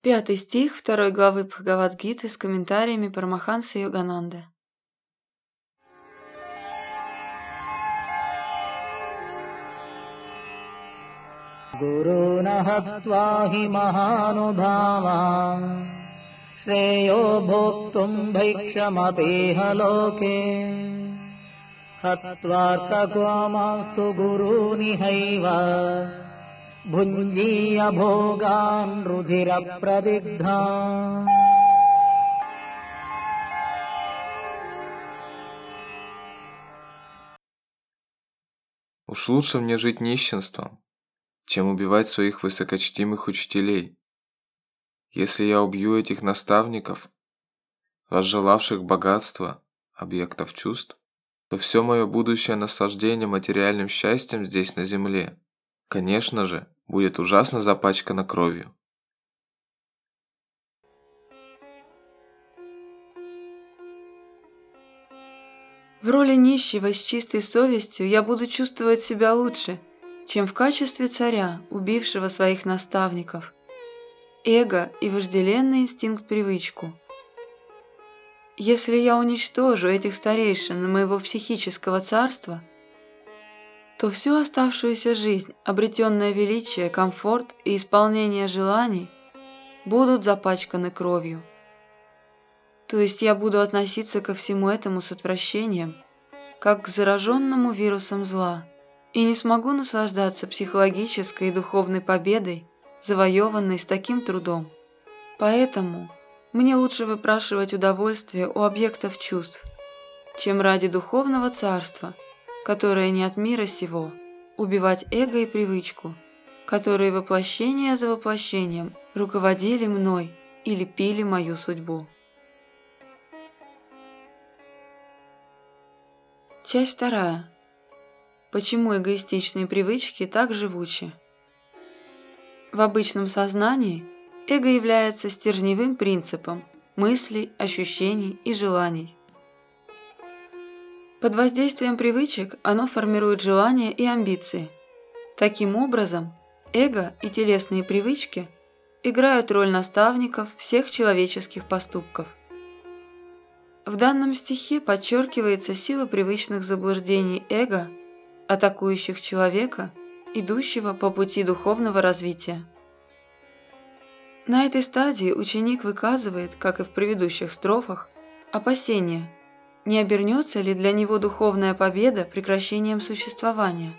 5 стих 2 главы Бхагавад-гиты с комментариями Парамахансы Йогананды. Гуру нахатва хи маханубхавам шреё бхоктум бхикшамапеха локе хатвартаквамасту гуру нихайва Бхунджия бхоган рудхира прадигдха. Уж лучше мне жить нищенством, чем убивать своих высокочтимых учителей. Если я убью этих наставников, возжелавших богатства, объектов чувств, то все мое будущее наслаждение материальным счастьем здесь на земле, конечно же, будет ужасно запачкано кровью. В роли нищего с чистой совестью я буду чувствовать себя лучше, чем в качестве царя, убившего своих наставников. Эго и вожделенный инстинкт-привычку. Если я уничтожу этих старейшин моего психического царства, то всю оставшуюся жизнь, обретенное величие, комфорт и исполнение желаний будут запачканы кровью. То есть я буду относиться ко всему этому с отвращением, как к зараженному вирусом зла, и не смогу наслаждаться психологической и духовной победой, завоеванной с таким трудом. Поэтому мне лучше выпрашивать удовольствие у объектов чувств, чем ради духовного царства, которое не от мира сего, убивать эго и привычку, которые воплощение за воплощением руководили мной и лепили мою судьбу. Часть 2. Почему эгоистичные привычки так живучи? В обычном сознании эго является стержневым принципом мыслей, ощущений и желаний. Под воздействием привычек оно формирует желания и амбиции. Таким образом, эго и телесные привычки играют роль наставников всех человеческих поступков. В данном стихе подчеркивается сила привычных заблуждений эго, атакующих человека, идущего по пути духовного развития. На этой стадии ученик выказывает, как и в предыдущих строфах, опасения, не обернется ли для него духовная победа прекращением существования.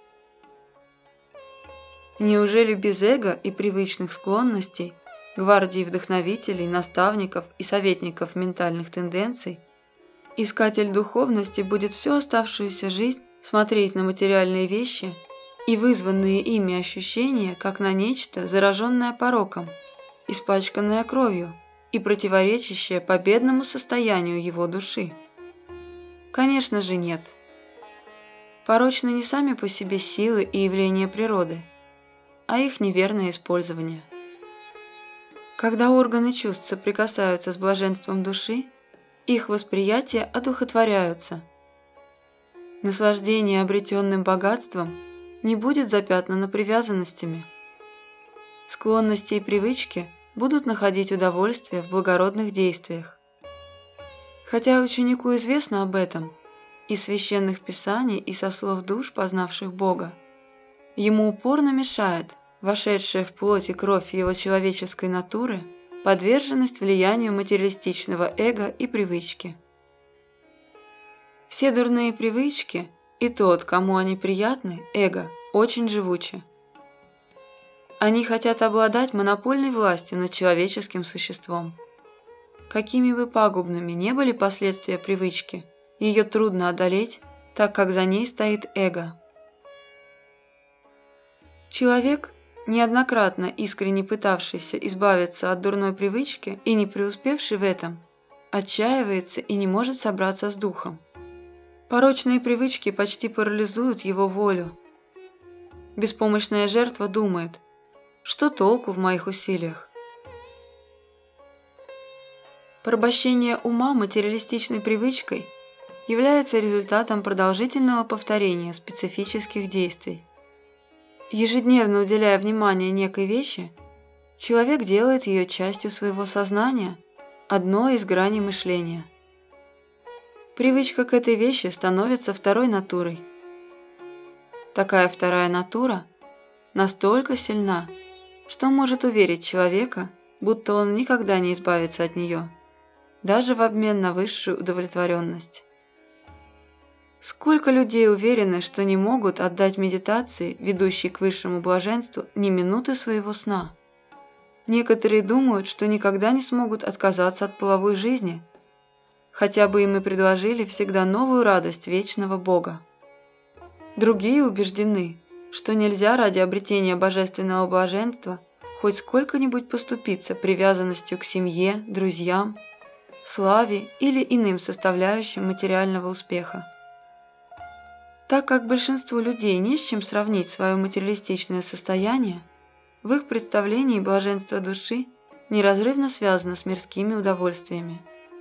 Неужели без эго и привычных склонностей, гвардии вдохновителей, наставников и советников ментальных тенденций, искатель духовности будет всю оставшуюся жизнь смотреть на материальные вещи и вызванные ими ощущения, как на нечто, зараженное пороком, испачканное кровью и противоречащее победному состоянию его души? Конечно же нет. Порочны не сами по себе силы и явления природы, а их неверное использование. Когда органы чувств соприкасаются с блаженством души, их восприятия одухотворяются. Наслаждение обретенным богатством не будет запятнано привязанностями. Склонности и привычки будут находить удовольствие в благородных действиях. Хотя ученику известно об этом из священных писаний и со слов душ, познавших Бога, ему упорно мешает вошедшая в плоть и кровь его человеческой натуры подверженность влиянию материалистичного эго и привычки. Все дурные привычки и тот, кому они приятны, эго, очень живучи. Они хотят обладать монопольной властью над человеческим существом. Какими бы пагубными не были последствия привычки, ее трудно одолеть, так как за ней стоит эго. Человек, неоднократно искренне пытавшийся избавиться от дурной привычки и не преуспевший в этом, отчаивается и не может собраться с духом. Порочные привычки почти парализуют его волю. Беспомощная жертва думает: что толку в моих усилиях? Порабощение ума материалистичной привычкой является результатом продолжительного повторения специфических действий. Ежедневно уделяя внимание некой вещи, человек делает ее частью своего сознания, одной из граней мышления. Привычка к этой вещи становится второй натурой. Такая вторая натура настолько сильна, что может уверить человека, будто он никогда не избавится от нее, даже в обмен на высшую удовлетворенность. Сколько людей уверены, что не могут отдать медитации, ведущей к высшему блаженству, ни минуты своего сна. Некоторые думают, что никогда не смогут отказаться от половой жизни, хотя бы им и предложили всегда новую радость вечного Бога. Другие убеждены, что нельзя ради обретения божественного блаженства хоть сколько-нибудь поступиться привязанностью к семье, друзьям, славе или иным составляющим материального успеха. Так как большинству людей не с чем сравнить свое материалистичное состояние, в их представлении блаженство души неразрывно связано с мирскими удовольствиями.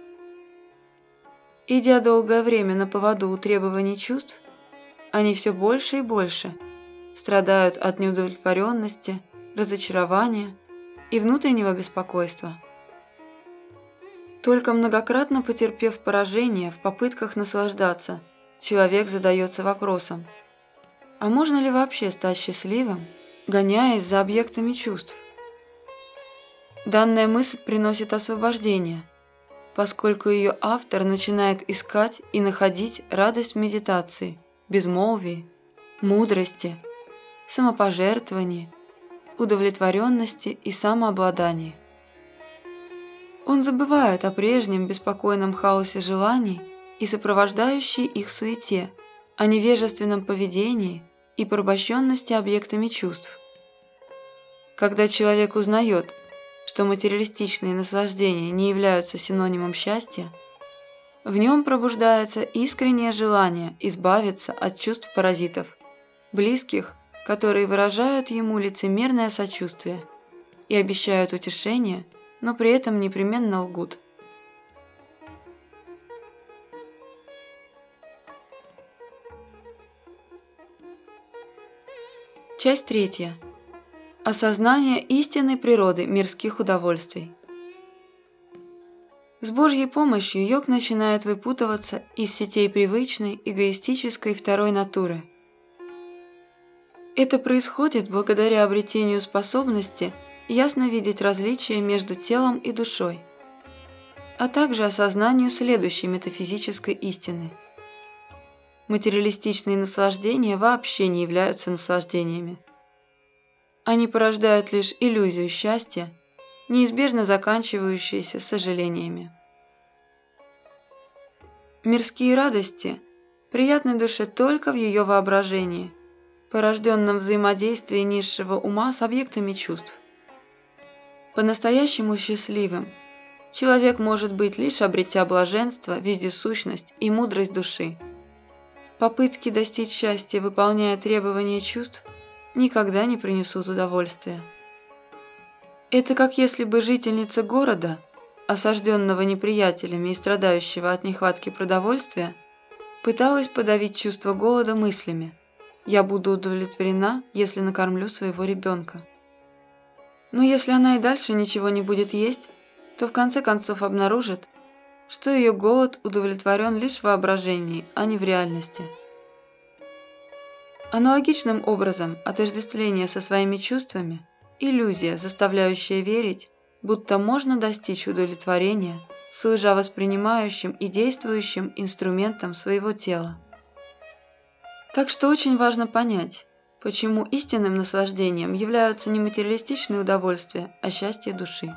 Идя долгое время на поводу у требований чувств, они все больше и больше страдают от неудовлетворенности, разочарования и внутреннего беспокойства. Только многократно потерпев поражение в попытках наслаждаться, человек задается вопросом: а можно ли вообще стать счастливым, гоняясь за объектами чувств? Данная мысль приносит освобождение, поскольку ее автор начинает искать и находить радость в медитации, безмолвии, мудрости, самопожертвовании, удовлетворенности и самообладании. Он забывает о прежнем беспокойном хаосе желаний и сопровождающей их суете, о невежественном поведении и порабощенности объектами чувств. Когда человек узнает, что материалистичные наслаждения не являются синонимом счастья, в нем пробуждается искреннее желание избавиться от чувств паразитов, близких, которые выражают ему лицемерное сочувствие и обещают утешение, но при этом непременно лгут. Часть 3. Осознание истинной природы мирских удовольствий. С Божьей помощью йог начинает выпутываться из сетей привычной, эгоистической второй натуры. Это происходит благодаря обретению способности ясно видеть различия между телом и душой, а также осознанию следующей метафизической истины. Материалистичные наслаждения вообще не являются наслаждениями. Они порождают лишь иллюзию счастья, неизбежно заканчивающуюся сожалениями. Мирские радости приятны душе только в ее воображении, порожденном взаимодействии низшего ума с объектами чувств. По-настоящему счастливым человек может быть лишь обретя блаженство, вездесущность и мудрость души. Попытки достичь счастья, выполняя требования чувств, никогда не принесут удовольствия. Это как если бы жительница города, осажденного неприятелями и страдающего от нехватки продовольствия, пыталась подавить чувство голода мыслями: «Я буду удовлетворена, если накормлю своего ребенка». Но если она и дальше ничего не будет есть, то в конце концов обнаружит, что ее голод удовлетворен лишь в воображении, а не в реальности. Аналогичным образом отождествление со своими чувствами – иллюзия, заставляющая верить, будто можно достичь удовлетворения, служа воспринимающим и действующим инструментом своего тела. Так что очень важно понять, почему истинным наслаждением являются не материалистичные удовольствия, а счастье души.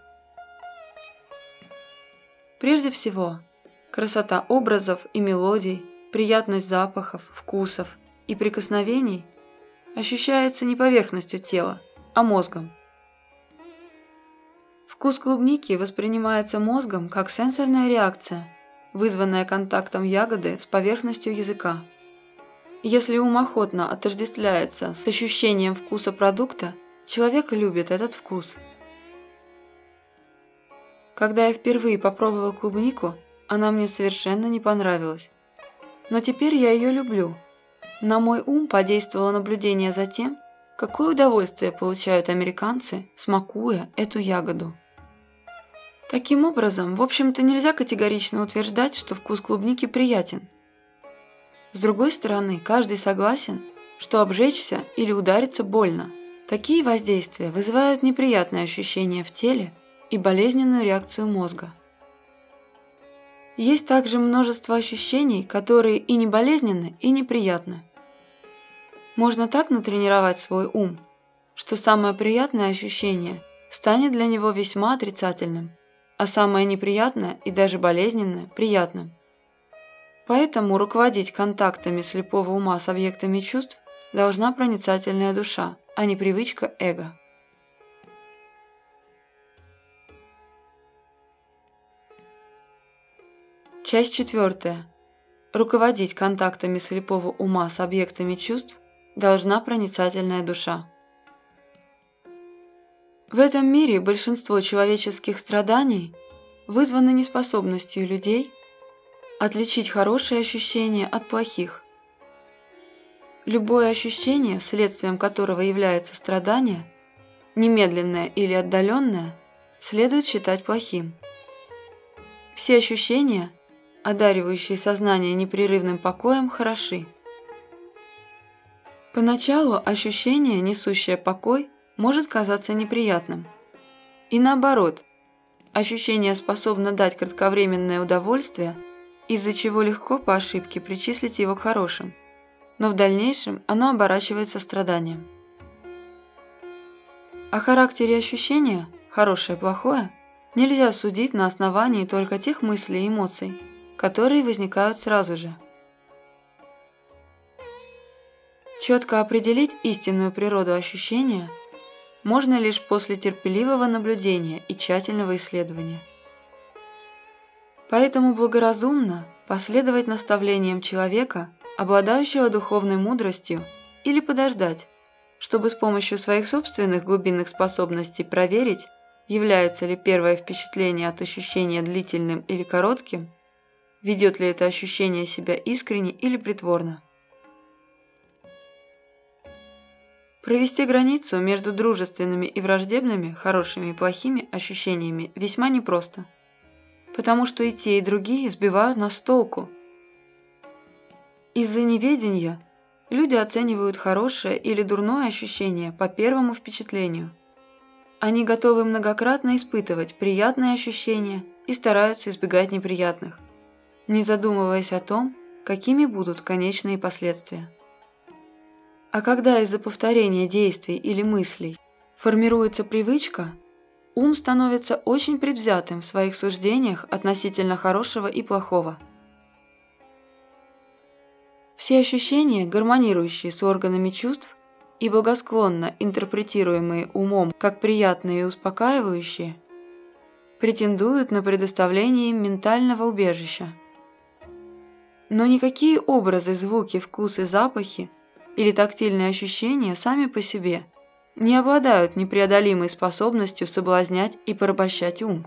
Прежде всего, красота образов и мелодий, приятность запахов, вкусов и прикосновений ощущается не поверхностью тела, а мозгом. Вкус клубники воспринимается мозгом как сенсорная реакция, вызванная контактом ягоды с поверхностью языка. Если ум охотно отождествляется с ощущением вкуса продукта, человек любит этот вкус. Когда я впервые попробовала клубнику, она мне совершенно не понравилась. Но теперь я ее люблю. На мой ум подействовало наблюдение за тем, какое удовольствие получают американцы, смакуя эту ягоду. Таким образом, в общем-то, нельзя категорично утверждать, что вкус клубники приятен. С другой стороны, каждый согласен, что обжечься или удариться больно. Такие воздействия вызывают неприятные ощущения в теле и болезненную реакцию мозга. Есть также множество ощущений, которые и не болезненны, и неприятны. Можно так натренировать свой ум, что самое приятное ощущение станет для него весьма отрицательным, а самое неприятное и даже болезненное – приятным. Поэтому руководить контактами слепого ума с объектами чувств должна проницательная душа, а не привычка эго. Часть 4. Руководить контактами слепого ума с объектами чувств должна проницательная душа. В этом мире большинство человеческих страданий вызваны неспособностью людей отличить хорошие ощущения от плохих. Любое ощущение, следствием которого является страдание, немедленное или отдаленное, следует считать плохим. Все ощущения, одаривающие сознание непрерывным покоем, хороши. Поначалу ощущение, несущее покой, может казаться неприятным. И наоборот, ощущение способно дать кратковременное удовольствие, из-за чего легко по ошибке причислить его к хорошим, но в дальнейшем оно оборачивается страданием. О характере ощущения, хорошее-плохое, нельзя судить на основании только тех мыслей и эмоций, которые возникают сразу же. Четко определить истинную природу ощущения можно лишь после терпеливого наблюдения и тщательного исследования. Поэтому благоразумно последовать наставлениям человека, обладающего духовной мудростью, или подождать, чтобы с помощью своих собственных глубинных способностей проверить, является ли первое впечатление от ощущения длительным или коротким, ведет ли это ощущение себя искренне или притворно. Провести границу между дружественными и враждебными, хорошими и плохими ощущениями весьма непросто, потому что и те, и другие сбивают нас с толку. Из-за неведения люди оценивают хорошее или дурное ощущение по первому впечатлению. Они готовы многократно испытывать приятные ощущения и стараются избегать неприятных, не задумываясь о том, какими будут конечные последствия. А когда из-за повторения действий или мыслей формируется привычка, ум становится очень предвзятым в своих суждениях относительно хорошего и плохого. Все ощущения, гармонирующие с органами чувств и благосклонно интерпретируемые умом как приятные и успокаивающие, претендуют на предоставление им ментального убежища. Но никакие образы, звуки, вкусы, запахи или тактильные ощущения сами по себе не обладают непреодолимой способностью соблазнять и порабощать ум.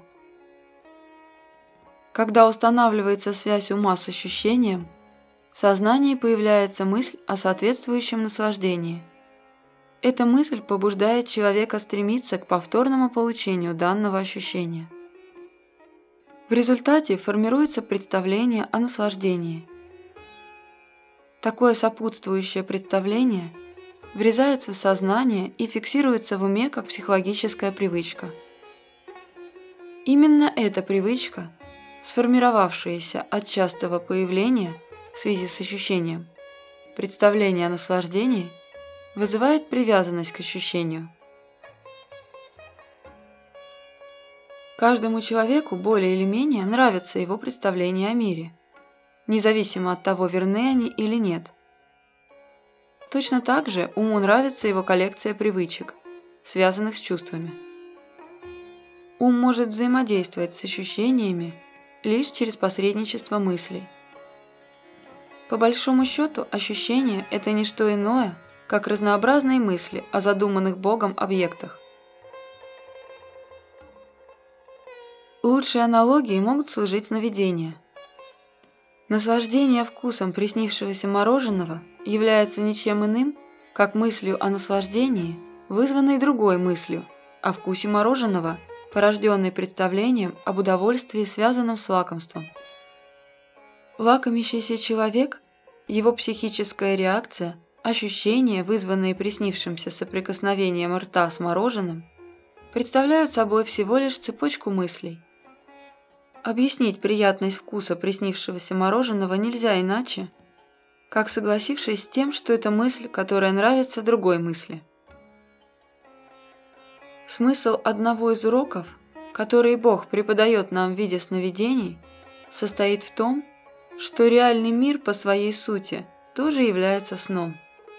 Когда устанавливается связь ума с ощущением, в сознании появляется мысль о соответствующем наслаждении. Эта мысль побуждает человека стремиться к повторному получению данного ощущения. В результате формируется представление о наслаждении. Такое сопутствующее представление врезается в сознание и фиксируется в уме как психологическая привычка. Именно эта привычка, сформировавшаяся от частого появления в связи с ощущением, представление о наслаждении, вызывает привязанность к ощущению. Каждому человеку более или менее нравятся его представления о мире, независимо от того, верны они или нет. Точно так же уму нравится его коллекция привычек, связанных с чувствами. Ум может взаимодействовать с ощущениями лишь через посредничество мыслей. По большому счету, ощущения – это не что иное, как разнообразные мысли о задуманных Богом объектах. Лучшие аналогии могут служить сновидения. Наслаждение вкусом приснившегося мороженого является ничем иным, как мыслью о наслаждении, вызванной другой мыслью о вкусе мороженого, порожденной представлением об удовольствии, связанном с лакомством. Лакомящийся человек, его психическая реакция, ощущения, вызванные приснившимся соприкосновением рта с мороженым, представляют собой всего лишь цепочку мыслей. Объяснить приятность вкуса приснившегося мороженого нельзя иначе, как согласившись с тем, что это мысль, которая нравится другой мысли. Смысл одного из уроков, который Бог преподает нам в виде сновидений, состоит в том, что реальный мир по своей сути тоже является сном.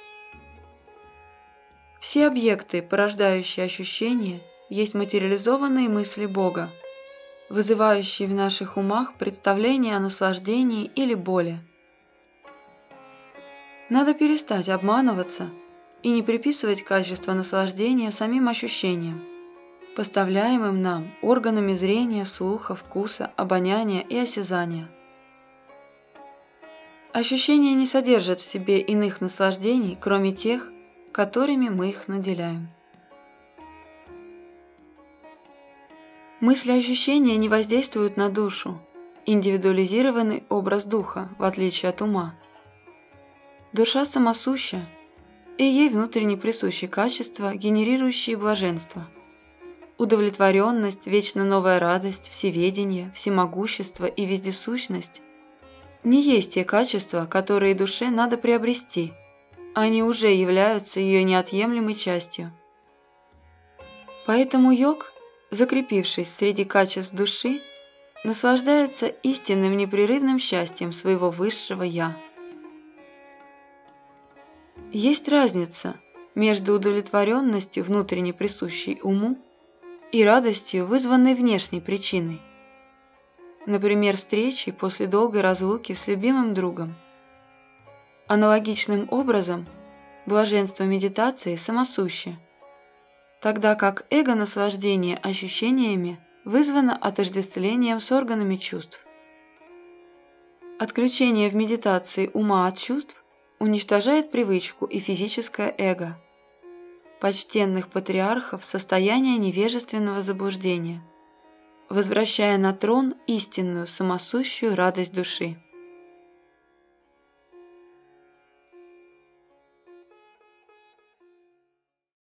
Все объекты, порождающие ощущения, есть материализованные мысли Бога, вызывающие в наших умах представления о наслаждении или боли. Надо перестать обманываться и не приписывать качество наслаждения самим ощущениям, поставляемым нам органами зрения, слуха, вкуса, обоняния и осязания. Ощущения не содержат в себе иных наслаждений, кроме тех, которыми мы их наделяем. Мысли и ощущения не воздействуют на душу, индивидуализированный образ духа, в отличие от ума. Душа самосуща, и ей внутренне присущи качества, генерирующие блаженство. Удовлетворенность, вечно новая радость, всеведение, всемогущество и вездесущность не есть те качества, которые душе надо приобрести, они уже являются ее неотъемлемой частью. Поэтому йог, закрепившись среди качеств души, наслаждается истинным непрерывным счастьем своего высшего «Я». Есть разница между удовлетворенностью, внутренне присущей уму, и радостью, вызванной внешней причиной, например, встречей после долгой разлуки с любимым другом. Аналогичным образом, блаженство медитации самосуще, тогда как эго-наслаждение ощущениями вызвано отождествлением с органами чувств. Отключение в медитации ума от чувств уничтожает привычку и физическое эго, почтенных патриархов в состояние невежественного заблуждения, возвращая на трон истинную самосущую радость души.